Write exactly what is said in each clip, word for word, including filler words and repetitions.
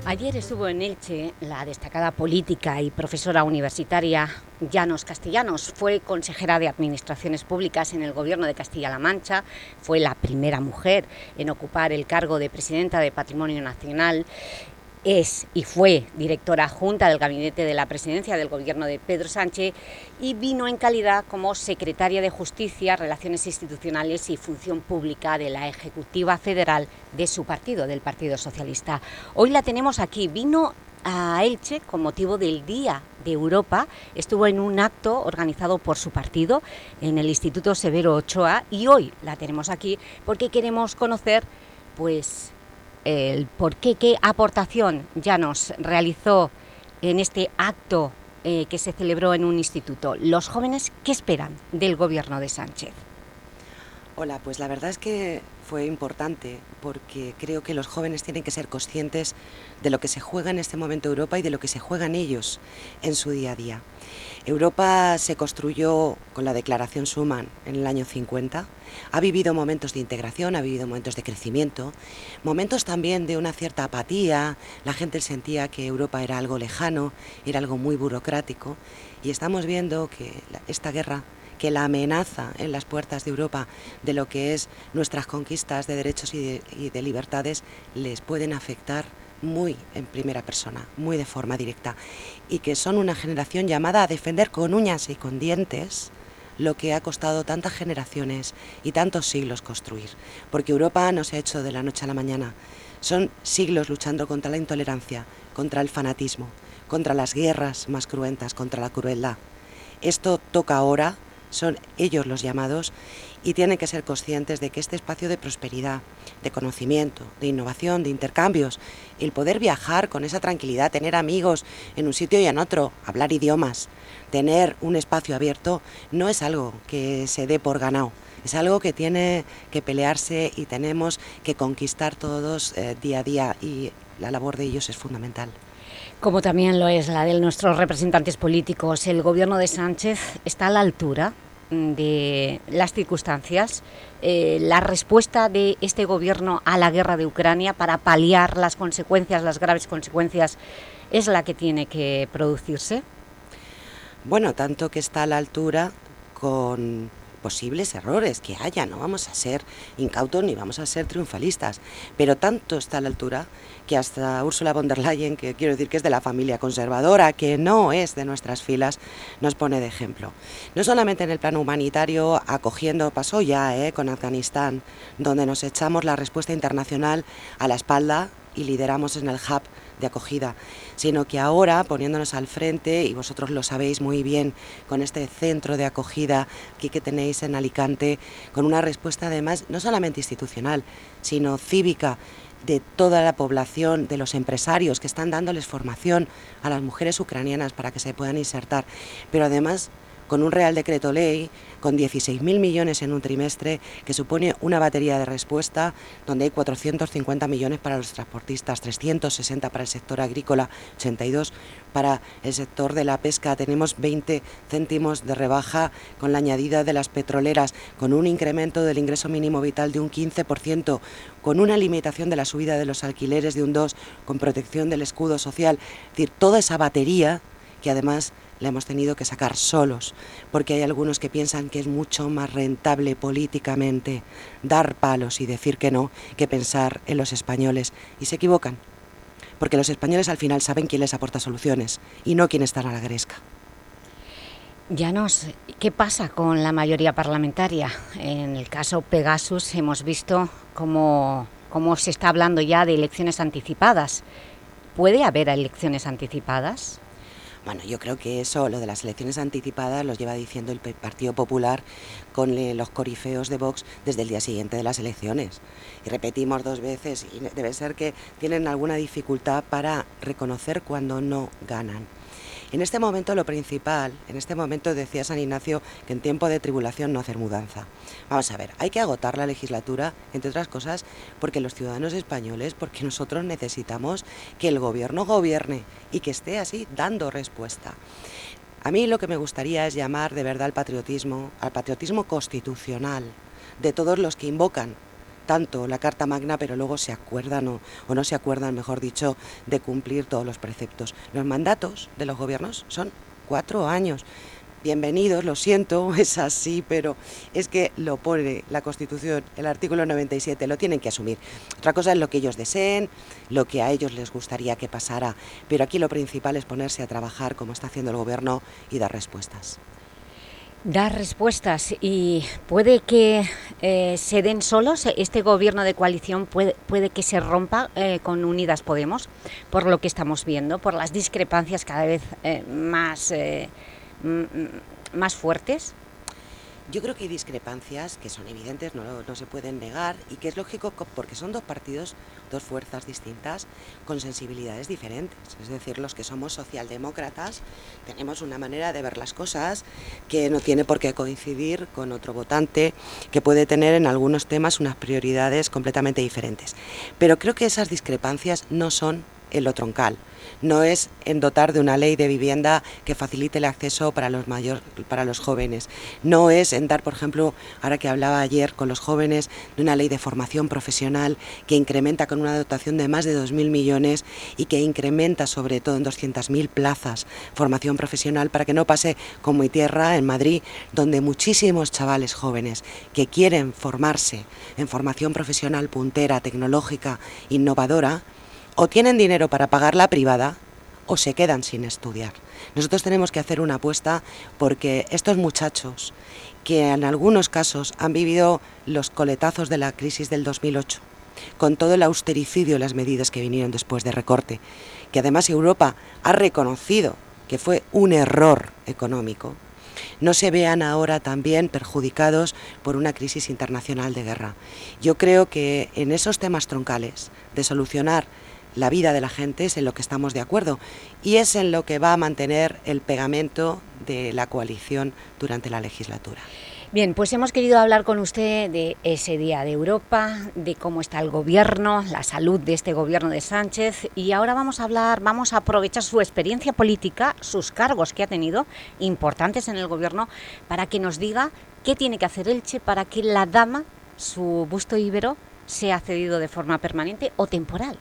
Ayer estuvo en Elche la destacada política y profesora universitaria Llanos Castellanos. Fue consejera de Administraciones Públicas en el Gobierno de Castilla-La Mancha, fue la primera mujer en ocupar el cargo de presidenta de Patrimonio Nacional, es y fue directora adjunta del Gabinete de la Presidencia del Gobierno de Pedro Sánchez y vino en calidad como secretaria de Justicia, Relaciones Institucionales y Función Pública de la Ejecutiva Federal de su partido, del Partido Socialista. Hoy la tenemos aquí, vino a Elche con motivo del Día de Europa, estuvo en un acto organizado por su partido en el Instituto Severo Ochoa y hoy la tenemos aquí porque queremos conocer pues el por qué, qué aportación ya nos realizó en este acto eh, que se celebró en un instituto. Los jóvenes, ¿qué esperan del gobierno de Sánchez? Hola, pues la verdad es que fue importante porque creo que los jóvenes tienen que ser conscientes de lo que se juega en este momento Europa y de lo que se juegan ellos en su día a día. Europa se construyó con la Declaración Schuman en el año cincuenta, ha vivido momentos de integración, ha vivido momentos de crecimiento, momentos también de una cierta apatía, la gente sentía que Europa era algo lejano, era algo muy burocrático y estamos viendo que esta guerra, que la amenaza en las puertas de Europa de lo que es nuestras conquistas de derechos y de, y de libertades les pueden afectar muy en primera persona, muy de forma directa, y que son una generación llamada a defender con uñas y con dientes lo que ha costado tantas generaciones y tantos siglos construir, porque Europa no se ha hecho de la noche a la mañana, son siglos luchando contra la intolerancia, contra el fanatismo, contra las guerras más cruentas, contra la crueldad. Esto toca ahora, son ellos los llamados y tienen que ser conscientes de que este espacio de prosperidad, de conocimiento, de innovación, de intercambios, el poder viajar con esa tranquilidad, tener amigos en un sitio y en otro, hablar idiomas, tener un espacio abierto, no es algo que se dé por ganado, es algo que tiene que pelearse y tenemos que conquistar todos eh, día a día y la labor de ellos es fundamental. Como también lo es la de nuestros representantes políticos, el gobierno de Sánchez está a la altura de las circunstancias, eh, la respuesta de este gobierno a la guerra de Ucrania para paliar las consecuencias, las graves consecuencias, es la que tiene que producirse. Bueno, tanto que está a la altura con posibles errores que haya, no vamos a ser incautos ni vamos a ser triunfalistas, pero tanto está a la altura que hasta Ursula von der Leyen, que quiero decir que es de la familia conservadora, que no es de nuestras filas, nos pone de ejemplo. No solamente en el plano humanitario, acogiendo, pasó ya eh, con Afganistán, donde nos echamos la respuesta internacional a la espalda y lideramos en el hub de acogida, sino que ahora poniéndonos al frente, y vosotros lo sabéis muy bien, con este centro de acogida aquí que tenéis en Alicante, con una respuesta además no solamente institucional, sino cívica, de toda la población, de los empresarios que están dándoles formación a las mujeres ucranianas para que se puedan insertar, pero además con un Real Decreto Ley, con dieciséis mil millones en un trimestre, que supone una batería de respuesta, donde hay cuatrocientos cincuenta millones para los transportistas, trescientos sesenta para el sector agrícola, ochenta y dos para el sector de la pesca. Tenemos veinte céntimos de rebaja con la añadida de las petroleras, con un incremento del ingreso mínimo vital de un quince por ciento, con una limitación de la subida de los alquileres de un dos por ciento, con protección del escudo social. Es decir, toda esa batería que además la hemos tenido que sacar solos, porque hay algunos que piensan que es mucho más rentable políticamente dar palos y decir que no, que pensar en los españoles, y se equivocan, porque los españoles al final saben quién les aporta soluciones, y no quién está a la gresca. Llanos, ¿qué pasa con la mayoría parlamentaria? En el caso Pegasus hemos visto cómo, cómo se está hablando ya de elecciones anticipadas. ¿Puede haber elecciones anticipadas? Bueno, yo creo que eso, lo de las elecciones anticipadas, los lleva diciendo el Partido Popular con los corifeos de Vox desde el día siguiente de las elecciones. Y repetimos dos veces, y debe ser que tienen alguna dificultad para reconocer cuando no ganan. En este momento lo principal, en este momento decía San Ignacio que en tiempo de tribulación no hacer mudanza. Vamos a ver, hay que agotar la legislatura, entre otras cosas, porque los ciudadanos españoles, porque nosotros necesitamos que el gobierno gobierne y que esté así dando respuesta. A mí lo que me gustaría es llamar de verdad al patriotismo, al patriotismo constitucional de todos los que invocan tanto la Carta Magna, pero luego se acuerdan o, o no se acuerdan, mejor dicho, de cumplir todos los preceptos. Los mandatos de los gobiernos son cuatro años. Bienvenidos, lo siento, es así, pero es que lo pone la Constitución, el artículo noventa y siete, lo tienen que asumir. Otra cosa es lo que ellos deseen, lo que a ellos les gustaría que pasara, pero aquí lo principal es ponerse a trabajar como está haciendo el gobierno y dar respuestas. Dar respuestas, y puede que eh, se den solos. Este gobierno de coalición puede, puede que se rompa eh, con Unidas Podemos, por lo que estamos viendo, por las discrepancias cada vez eh, más... Eh, más fuertes. Yo creo que hay discrepancias que son evidentes, no, no se pueden negar, y que es lógico porque son dos partidos, dos fuerzas distintas con sensibilidades diferentes. Es decir, los que somos socialdemócratas tenemos una manera de ver las cosas que no tiene por qué coincidir con otro votante que puede tener en algunos temas unas prioridades completamente diferentes. Pero creo que esas discrepancias no son en lo troncal. No es en dotar de una ley de vivienda que facilite el acceso para los mayores, para los jóvenes. No es en dar, por ejemplo, ahora que hablaba ayer con los jóvenes, de una ley de formación profesional que incrementa con una dotación de más de dos mil millones y que incrementa sobre todo en doscientas mil plazas formación profesional, para que no pase como mi tierra, en Madrid, donde muchísimos chavales jóvenes que quieren formarse en formación profesional puntera, tecnológica, innovadora, o tienen dinero para pagar la privada o se quedan sin estudiar. Nosotros tenemos que hacer una apuesta porque estos muchachos, que en algunos casos han vivido los coletazos de la crisis del dos mil ocho, con todo el austericidio y las medidas que vinieron después de recorte, que además Europa ha reconocido que fue un error económico, no se vean ahora también perjudicados por una crisis internacional de guerra. Yo creo que en esos temas troncales de solucionar la vida de la gente es en lo que estamos de acuerdo y es en lo que va a mantener el pegamento de la coalición durante la legislatura. Bien, pues hemos querido hablar con usted de ese Día de Europa, de cómo está el gobierno, la salud de este gobierno de Sánchez, y ahora vamos a hablar, vamos a aprovechar su experiencia política, sus cargos que ha tenido, importantes en el gobierno, para que nos diga qué tiene que hacer Elche para que la dama, su busto íbero, sea cedido de forma permanente o temporal.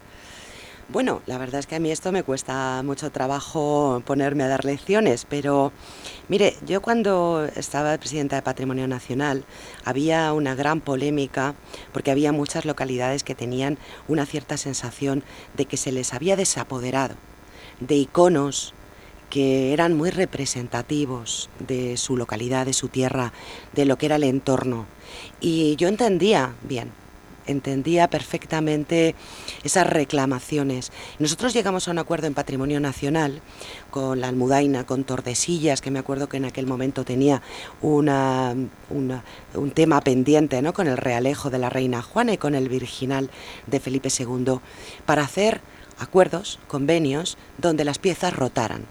Bueno, la verdad es que a mí esto me cuesta mucho trabajo ponerme a dar lecciones, pero mire, yo cuando estaba presidenta de Patrimonio Nacional había una gran polémica porque había muchas localidades que tenían una cierta sensación de que se les había desapoderado de iconos que eran muy representativos de su localidad, de su tierra, de lo que era el entorno. Y yo entendía bien. entendía perfectamente esas reclamaciones. Nosotros llegamos a un acuerdo en Patrimonio Nacional con la Almudaina, con Tordesillas, que me acuerdo que en aquel momento tenía una, una, un tema pendiente, ¿no?, con el Realejo de la Reina Juana y con el Virginal de Felipe segundo, para hacer acuerdos, convenios, donde las piezas rotaran,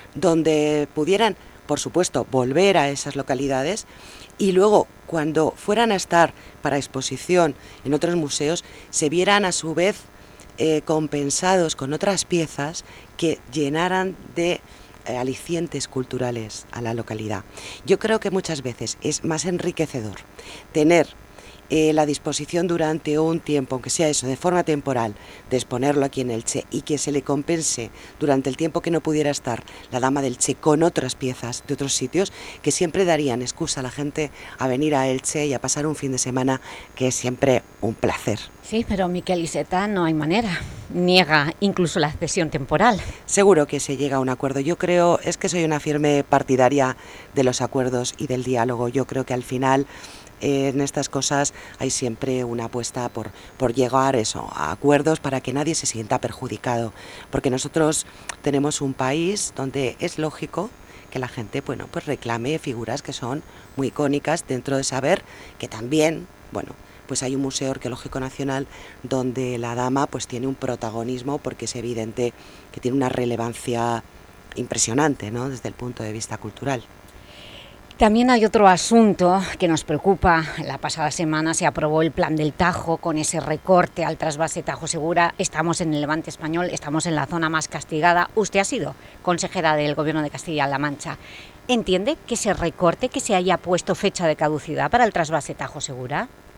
donde pudieran, por supuesto, volver a esas localidades y luego, cuando fueran a estar para exposición en otros museos, se vieran a su vez eh, compensados con otras piezas que llenaran de eh, alicientes culturales a la localidad. Yo creo que muchas veces es más enriquecedor tener Eh, la disposición durante un tiempo, aunque sea eso, de forma temporal, de exponerlo aquí en Elche y que se le compense durante el tiempo que no pudiera estar la Dama de Elche con otras piezas de otros sitios, que siempre darían excusa a la gente a venir a Elche y a pasar un fin de semana, que es siempre un placer. Sí, pero Miquel Iceta no hay manera, niega incluso la cesión temporal. Seguro que se llega a un acuerdo. Yo creo, es que soy una firme partidaria de los acuerdos y del diálogo. Yo creo que al final Eh, en estas cosas hay siempre una apuesta por, por llegar eso, a acuerdos para que nadie se sienta perjudicado, porque nosotros tenemos un país donde es lógico que la gente, bueno, pues reclame figuras que son muy icónicas, dentro de saber que también, bueno, pues hay un Museo Arqueológico Nacional donde la dama pues tiene un protagonismo, porque es evidente que tiene una relevancia impresionante, ¿no?, desde el punto de vista cultural. También hay otro asunto que nos preocupa. La pasada semana se aprobó el Plan del Tajo con ese recorte al trasvase Tajo Segura. Estamos en el Levante español, estamos en la zona más castigada. Usted ha sido consejera del Gobierno de Castilla-La Mancha. ¿Entiende que se recorte, que se haya puesto fecha de caducidad para el trasvase Tajo Segura?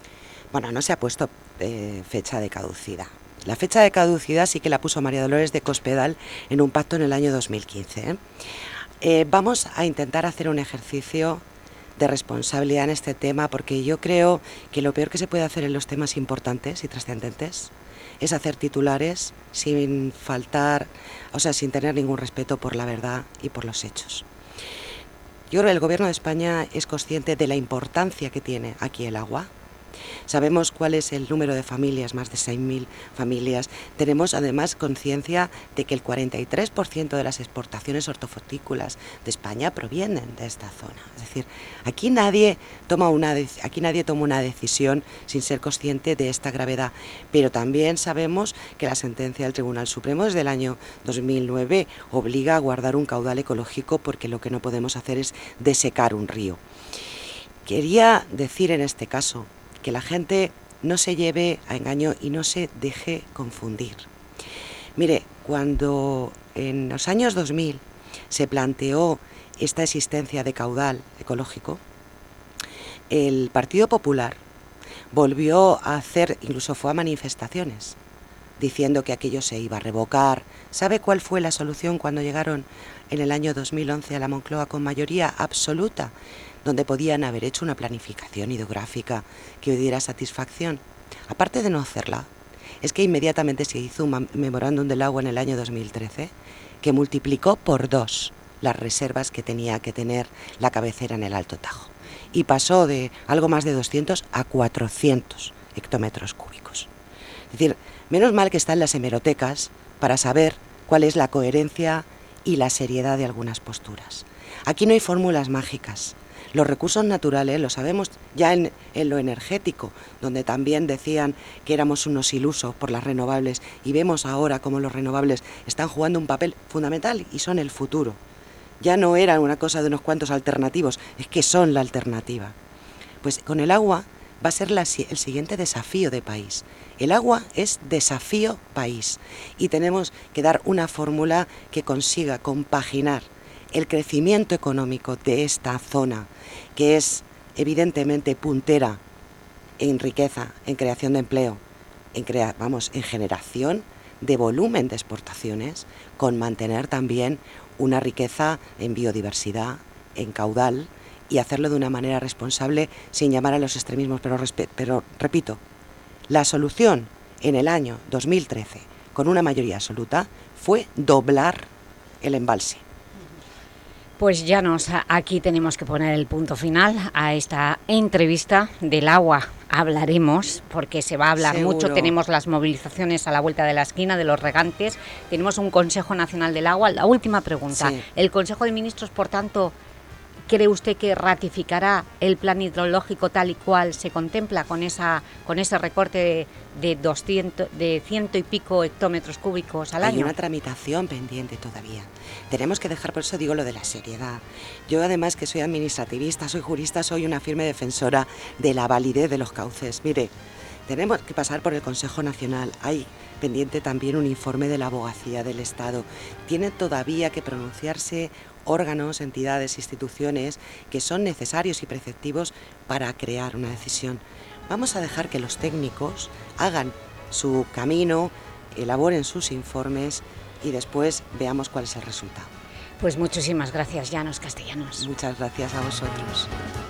Bueno, no se ha puesto eh, fecha de caducidad. La fecha de caducidad sí que la puso María Dolores de Cospedal en un pacto en el año dos mil quince. ¿eh? Eh, vamos a intentar hacer un ejercicio de responsabilidad en este tema, porque yo creo que lo peor que se puede hacer en los temas importantes y trascendentes es hacer titulares sin faltar, o sea, sin tener ningún respeto por la verdad y por los hechos. Yo creo que el Gobierno de España es consciente de la importancia que tiene aquí el agua. Sabemos cuál es el número de familias, más de seis mil familias. Tenemos además conciencia de que el cuarenta y tres por ciento de las exportaciones hortofrutícolas de España provienen de esta zona. Es decir, aquí nadie toma una, aquí nadie toma una decisión sin ser consciente de esta gravedad. Pero también sabemos que la sentencia del Tribunal Supremo desde el año dos mil nueve obliga a guardar un caudal ecológico, porque lo que no podemos hacer es desecar un río. Quería decir en este caso que la gente no se lleve a engaño y no se deje confundir. Mire, cuando en los años dos mil se planteó esta existencia de caudal ecológico, el Partido Popular volvió a hacer, incluso fue a manifestaciones, diciendo que aquello se iba a revocar. ¿Sabe cuál fue la solución cuando llegaron en el año dos mil once a la Moncloa con mayoría absoluta, donde podían haber hecho una planificación hidrográfica que diera satisfacción? Aparte de no hacerla, es que inmediatamente se hizo un memorándum del agua en el año dos mil trece que multiplicó por dos las reservas que tenía que tener la cabecera en el Alto Tajo, y pasó de algo más de doscientos a cuatrocientos hectómetros cúbicos. Es decir, menos mal que están las hemerotecas para saber cuál es la coherencia y la seriedad de algunas posturas. Aquí no hay fórmulas mágicas. Los recursos naturales, lo sabemos ya en, en lo energético, donde también decían que éramos unos ilusos por las renovables, y vemos ahora cómo los renovables están jugando un papel fundamental y son el futuro. Ya no era una cosa de unos cuantos alternativos, es que son la alternativa. Pues con el agua va a ser la, el siguiente desafío de país. El agua es desafío país, y tenemos que dar una fórmula que consiga compaginar el crecimiento económico de esta zona, que es evidentemente puntera en riqueza, en creación de empleo, en crea, vamos, en generación de volumen de exportaciones, con mantener también una riqueza en biodiversidad, en caudal, y hacerlo de una manera responsable sin llamar a los extremismos. Pero, pero repito, la solución en el año dos mil trece, con una mayoría absoluta, fue doblar el embalse. Pues ya nos, aquí tenemos que poner el punto final a esta entrevista. Del agua hablaremos, porque se va a hablar Seguro. mucho. Tenemos las movilizaciones a la vuelta de la esquina de los regantes, tenemos un Consejo Nacional del Agua. La última pregunta, sí. ¿El Consejo de Ministros, por tanto, cree usted que ratificará el plan hidrológico tal y cual se contempla, con, esa, con ese recorte de, de, doscientos, de ciento y pico hectómetros cúbicos al Hay año? Hay una tramitación pendiente todavía. Tenemos que dejar, por eso digo lo de la seriedad. Yo, además, que soy administrativista, soy jurista, soy una firme defensora de la validez de los cauces. Mire, tenemos que pasar por el Consejo Nacional. Hay pendiente también un informe de la Abogacía del Estado. Tiene todavía que pronunciarse órganos, entidades, instituciones que son necesarios y preceptivos para crear una decisión. Vamos a dejar que los técnicos hagan su camino, elaboren sus informes y después veamos cuál es el resultado. Pues muchísimas gracias, Llanos Castellanos. Muchas gracias a vosotros.